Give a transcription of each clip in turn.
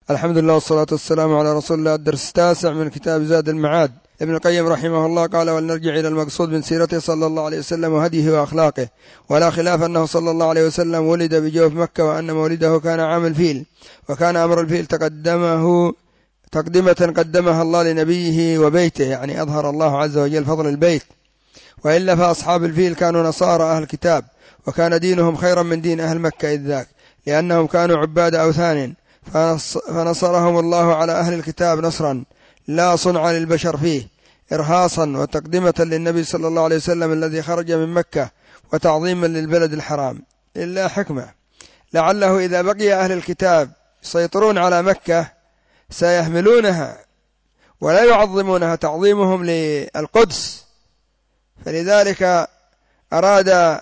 الحمد لله والصلاة والسلام على رسول الله. الدرس التاسع من كتاب زاد المعاد. ابن القيم رحمه الله قال: ولنرجع إلى المقصود من سيرته صلى الله عليه وسلم وهديه وأخلاقه. ولا خلاف أنه صلى الله عليه وسلم ولد بجوف مكة، وأن مولده كان عام الفيل، وكان أمر الفيل تقدمة قدمها الله لنبيه وبيته، يعني أظهر الله عز وجل فضل البيت. وإلا فأصحاب الفيل كانوا نصارى أهل الكتاب، وكان دينهم خيرا من دين أهل مكة إذ ذاك، لأنهم كانوا عباد أوثان، فنصرهم الله على أهل الكتاب نصرا لا صنع للبشر فيه، إرهاصا وتقدمة للنبي صلى الله عليه وسلم الذي خرج من مكة، وتعظيما للبلد الحرام. إلا حكمة، لعله إذا بقي أهل الكتاب يسيطرون على مكة سيهملونها ولا يعظمونها تعظيمهم للقدس، فلذلك أراد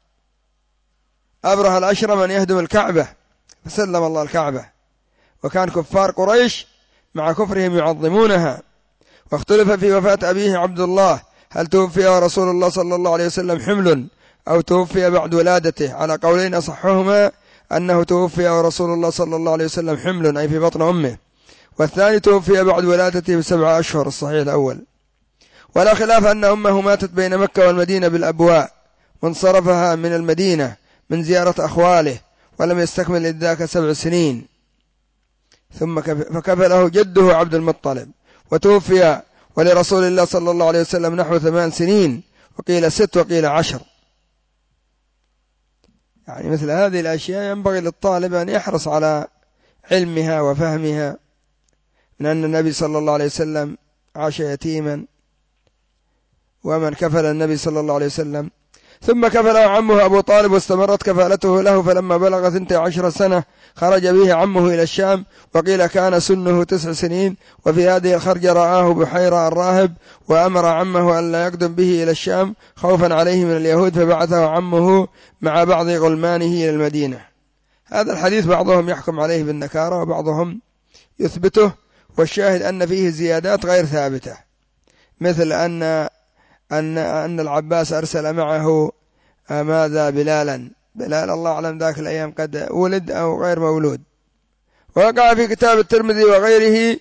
أبرهة الأشرم أن يهدم الكعبة فسلم الله الكعبة، وكان كفار قريش مع كفرهم يعظمونها. واختلف في وفاة أبيه عبد الله، هل توفي رسول الله صلى الله عليه وسلم حمل أو توفي بعد ولادته، على قولين أصحهما أنه توفي رسول الله صلى الله عليه وسلم حمل أي في بطن أمه، والثاني توفي بعد ولادته ب7 أشهر، الصحيح الأول. ولا خلاف أن أمه ماتت بين مكة والمدينة بالأبواء، وانصرفها من المدينة من زيارة أخواله، ولم يستكمل إذ 7 سنين، ثم فكفله جده عبد المطلب وتوفي، ولرسول الله صلى الله عليه وسلم نحو 8 سنين، وقيل 6 وقيل 10. يعني مثل هذه الأشياء ينبغي للطالب أن يحرص على علمها وفهمها، من أن النبي صلى الله عليه وسلم عاش يتيما، ومن كفل النبي صلى الله عليه وسلم ثم كفله عمه أبو طالب، واستمرت كفالته له، فلما بلغ 12 سنة خرج به عمه إلى الشام، وقيل كان سنه 9 سنين. وفي هذه الخرجة رآه بحيرة الراهب، وأمر عمه أن لا يقدم به إلى الشام خوفا عليه من اليهود، فبعثه عمه مع بعض غلمانه إلى المدينة. هذا الحديث بعضهم يحكم عليه بالنكارة وبعضهم يثبته، والشاهد أن فيه زيادات غير ثابتة، مثل أن العباس أرسل معه ماذا بلال الله أعلم ذاك الأيام قد ولد أو غير مولود. وقع في كتاب الترمذي وغيره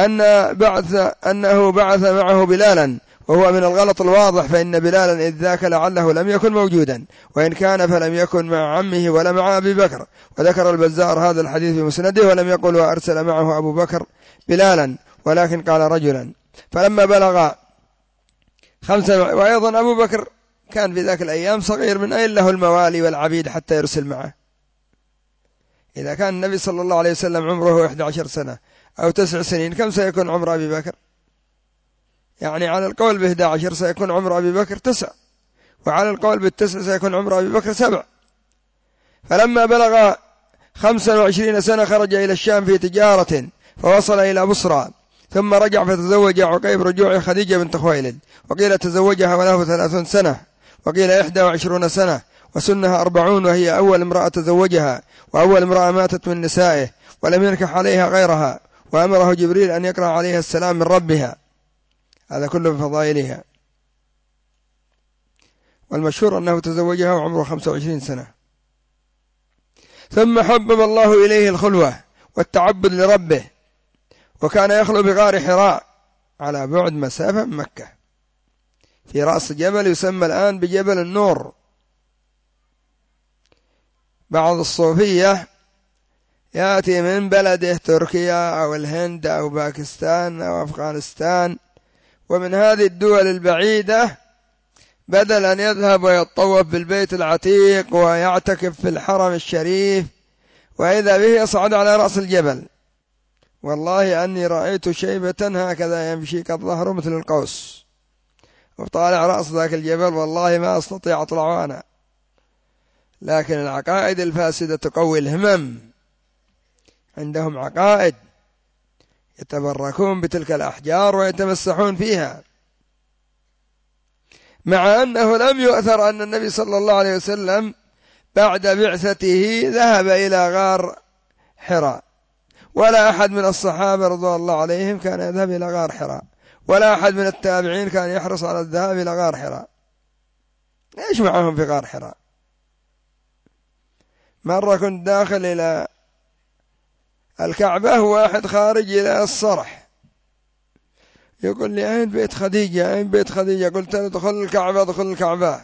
أنه بعث معه بلالا، وهو من الغلط الواضح، فإن بلالا إذ ذاك لعله لم يكن موجودا، وإن كان فلم يكن مع عمه ولا مع أبي بكر. وذكر البزار هذا الحديث في مسنده، ولم يقل وأرسل معه أبو بكر بلالا، ولكن قال رجلا. فلما بلغ 5، وأيضا أبو بكر كان في ذاك الأيام صغير، من أين له الموالي والعبيد حتى يرسل معه؟ إذا كان النبي صلى الله عليه وسلم عمره 11 سنة أو 9 سنين، كم سيكون عمر أبي بكر؟ يعني على القول ب11 سيكون عمر أبي بكر 9، وعلى القول ب9 سيكون عمر أبي بكر 7. فلما بلغ 25 سنة خرج إلى الشام في تجارة، فوصل إلى بصرى، ثم رجع فتزوج عقيب رجوع خديجة بنت خويلد، وقيل تزوجها وله 30 سنة، وقيل 21 سنة، وسنها 40، وهي أول امرأة تزوجها، وأول امرأة ماتت من نسائه، ولم ينكح عليها غيرها، وأمره جبريل أن يقرأ عليها السلام من ربها. هذا كله بفضائلها. والمشهور أنه تزوجها وعمره 25 سنة. ثم حبب الله إليه الخلوة والتعبد لربه، وكان يخلو بغار حراء على بعد مسافة من مكة، في رأس جبل يسمى الآن بجبل النور. بعض الصوفية يأتي من بلده تركيا أو الهند أو باكستان أو أفغانستان ومن هذه الدول البعيدة، بدل أن يذهب ويطوف بالبيت العتيق ويعتكف في الحرم الشريف، وإذا به يصعد على رأس الجبل. والله أني رأيت شيبة هكذا يمشي كالظهر مثل القوس، وطالع رأس ذاك الجبل، والله ما أستطيع أطلع أنا. لكن العقائد الفاسدة تقوي الهمم، عندهم عقائد يتبركون بتلك الأحجار ويتمسحون فيها، مع أنه لم يؤثر أن النبي صلى الله عليه وسلم بعد بعثته ذهب إلى غار حراء، ولا أحد من الصحابة رضي الله عليهم كان يذهب إلى غار حراء، ولا أحد من التابعين كان يحرص على الذهاب إلى غار حراء. إيش معهم في غار حراء؟ مرة كنت داخل إلى الكعبة واحد خارج إلى الصرح يقول لي أين بيت خديجة أين بيت خديجة؟ قلت له دخل الكعبة دخل الكعبة،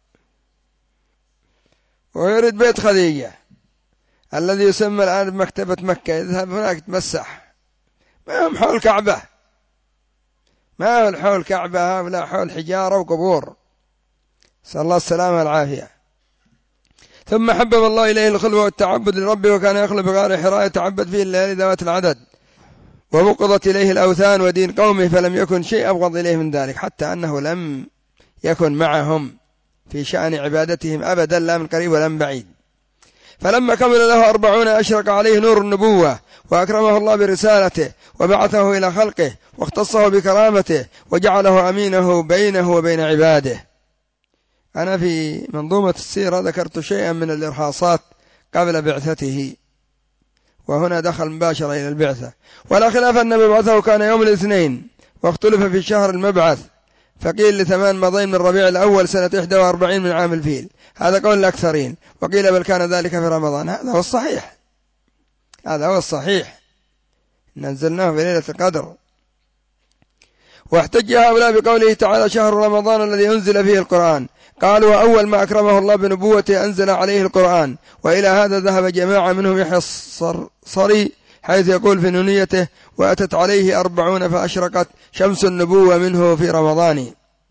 ويريد بيت خديجة الذي يسمى الآن بمكتبة مكة، يذهب هناك يتمسح، ما هم حول الكعبة، ما هو حول الكعبة، هؤلاء حول حجارة وقبور، نسأل الله السلامة والعافية. ثم حبب الله إليه الخلوة والتعبد لربه، وكان يخلو بغار حراء يتعبد فيه الليالي ذوات العدد، وبغضت إليه الأوثان ودين قومه، فلم يكن شيء أبغض إليه من ذلك، حتى أنه لم يكن معهم في شأن عبادتهم أبدا، لا من قريب ولا من بعيد. فلما كمل له 40 أشرق عليه نور النبوة، وأكرمه الله برسالته، وبعثه إلى خلقه، واختصه بكرامته، وجعله أمينه بينه وبين عباده. أنا في منظومة السيرة ذكرت شيئا من الإرهاصات قبل بعثته، وهنا دخل مباشرة إلى البعثة. ولا خلاف أن مبعثه كان يوم الاثنين، واختلف في شهر المبعث، فقيل ل8 مضين من ربيع الأول سنة 41 من عام الفيل، هذا قول الأكثرين، وقيل بل كان ذلك في رمضان. هذا هو الصحيح، هذا هو الصحيح، نزلناه في ليلة القدر. واحتج هؤلاء بقوله تعالى شهر رمضان الذي أنزل فيه القرآن، قالوا وأول ما أكرمه الله بنبوته أنزل عليه القرآن. وإلى هذا ذهب جماعة منهم يحيى الصري حيث يقول في نونيته وأتت عليه 40 فأشرقت شمس النبوة منه في رمضان.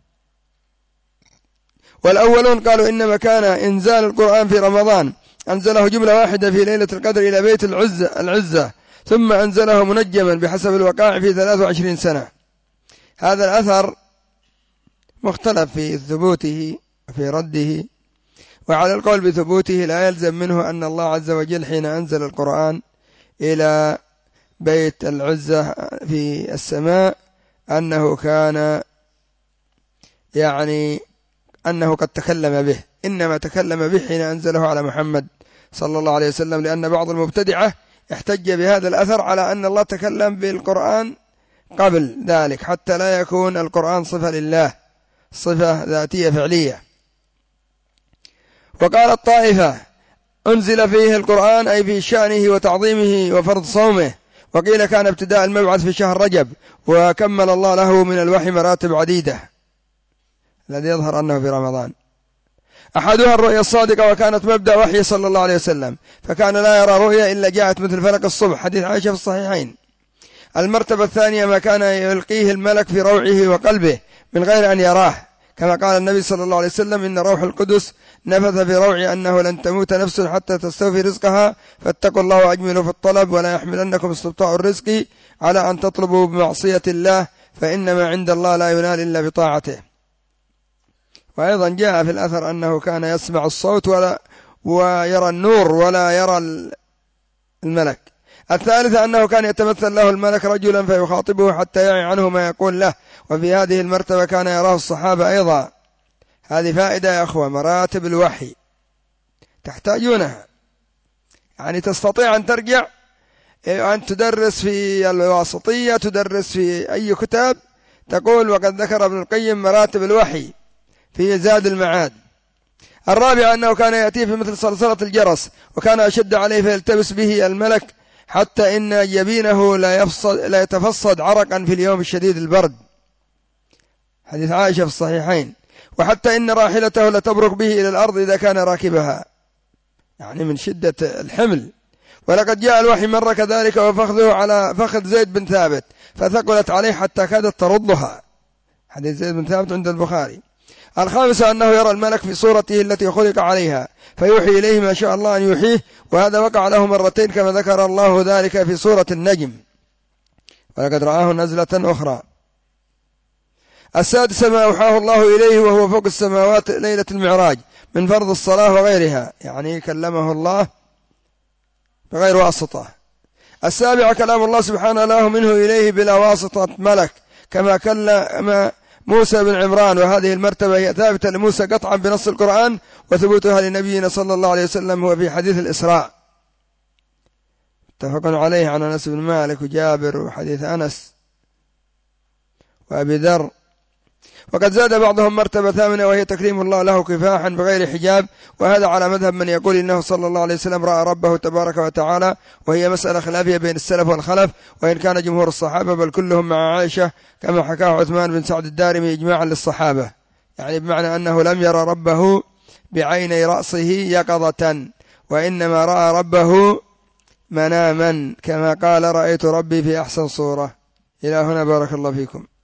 والأولون قالوا إنما كان إنزال القرآن في رمضان، أنزله جملة واحدة في ليلة القدر إلى بيت العزة، ثم أنزله منجما بحسب الوقائع في 23 سنة. هذا الأثر مختلف في ثبوته وفي رده، وعلى القول بثبوته لا يلزم منه أن الله عز وجل حين أنزل القرآن إلى بيت العزة في السماء أنه كان يعني أنه قد تكلم به، إنما تكلم به حين أنزله على محمد صلى الله عليه وسلم، لأن بعض المبتدعة احتج بهذا الأثر على أن الله تكلم بالقرآن قبل ذلك، حتى لا يكون القرآن صفة لله، صفة ذاتية فعلية. وقال الطائفة أنزل فيه القرآن أي في شأنه وتعظيمه وفرض صومه، وقيل كان ابتداء المبعث في شهر رجب، وكمل الله له من الوحي مراتب عديدة، الذي يظهر أنه في رمضان. أحدها الرؤيا الصادقة، وكانت مبدأ وحي صلى الله عليه وسلم، فكان لا يرى رؤيا إلا جاءت مثل فلق الصبح، حديث عائشة في الصحيحين. المرتبة الثانية ما كان يلقيه الملك في روعه وقلبه من غير أن يراه، كما قال النبي صلى الله عليه وسلم إن روح القدس نفث في روعي أنه لن تموت نفس حتى تستوفي رزقها، فاتقوا الله وأجملوا في الطلب، ولا يحملنكم استبطاء الرزق على أن تطلبوا بمعصية الله، فإنما عند الله لا ينال إلا بطاعته. وأيضا جاء في الأثر أنه كان يسمع الصوت ويرى النور ولا يرى الملك. الثالثة أنه كان يتمثل له الملك رجلا فيخاطبه حتى يعي عنه ما يقول له، وفي هذه المرتبة كان يراه الصحابة أيضا. هذه فائدة يا أخوة، مراتب الوحي تحتاجونها، يعني تستطيع أن ترجع أن تدرس في الواسطية، تدرس في أي كتاب، تقول وقد ذكر ابن القيم مراتب الوحي في زاد المعاد. الرابع أنه كان يأتيه في مثل صلصلة الجرس، وكان أشد عليه فيلتبس به الملك حتى إن جبينه لا يتفصد عرقا في اليوم الشديد البرد، حديث عائشة في الصحيحين. وحتى إن راحلته لتبرك به إلى الأرض إذا كان راكبها، يعني من شدة الحمل. ولقد جاء الوحي مرة كذلك وفخذه على فخذ زيد بن ثابت فثقلت عليه حتى كادت ترضها، حديث زيد بن ثابت عند البخاري. الخامسة أنه يرى الملك في صورته التي خلق عليها فيوحي إليه ما شاء الله أن يوحيه، وهذا وقع له مرتين كما ذكر الله ذلك في سورة النجم، ولقد رآه نزلة أخرى. السادسة ما أوحاه الله إليه وهو فوق السماوات ليلة المعراج من فرض الصلاة وغيرها، يعني كلمه الله بغير واسطة. السابعة كلام الله سبحانه له منه إليه بلا واسطة ملك، كما كلم موسى بن عمران، وهذه المرتبة هي ثابتة لموسى قطعا بنص القرآن، وثبوتها لنبينا صلى الله عليه وسلم هو في حديث الإسراء متفق عليه عن أنس بن مالك وجابر وحديث أنس وأبي ذر. وقد زاد بعضهم مرتبة ثامنة وهي تكريم الله له كفاحا بغير حجاب، وهذا على مذهب من يقول إنه صلى الله عليه وسلم رأى ربه تبارك وتعالى، وهي مسألة خلافية بين السلف والخلف، وإن كان جمهور الصحابة بل كلهم مع عائشة كما حكاه عثمان بن سعد الدارمي إجماعا للصحابة، يعني بمعنى أنه لم يرى ربه بعيني رأسه يقظة، وإنما رأى ربه مناما كما قال رأيت ربي في أحسن صورة. إلى هنا بارك الله فيكم.